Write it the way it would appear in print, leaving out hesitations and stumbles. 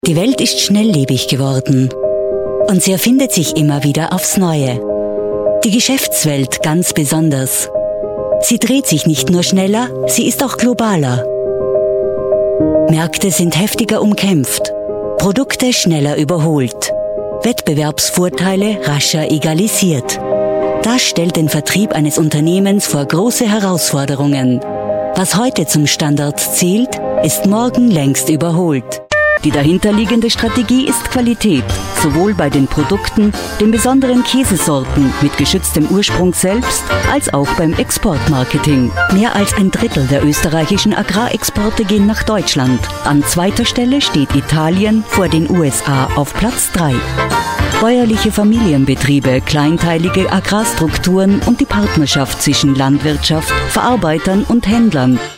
Die Welt ist schnelllebig geworden und sie erfindet sich immer wieder aufs Neue. Die Geschäftswelt ganz besonders. Sie dreht sich nicht nur schneller, sie ist auch globaler. Märkte sind heftiger umkämpft, Produkte schneller überholt, Wettbewerbsvorteile rascher egalisiert. Das stellt den Vertrieb eines Unternehmens vor große Herausforderungen. Was heute zum Standard zählt, ist morgen längst überholt. Die dahinterliegende Strategie ist Qualität, sowohl bei den Produkten, den besonderen Käsesorten mit geschütztem Ursprung selbst, als auch beim Exportmarketing. Mehr als ein Drittel der österreichischen Agrarexporte gehen nach Deutschland. An zweiter Stelle steht Italien, vor den USA auf Platz 3. Bäuerliche Familienbetriebe, kleinteilige Agrarstrukturen und die Partnerschaft zwischen Landwirtschaft, Verarbeitern und Händlern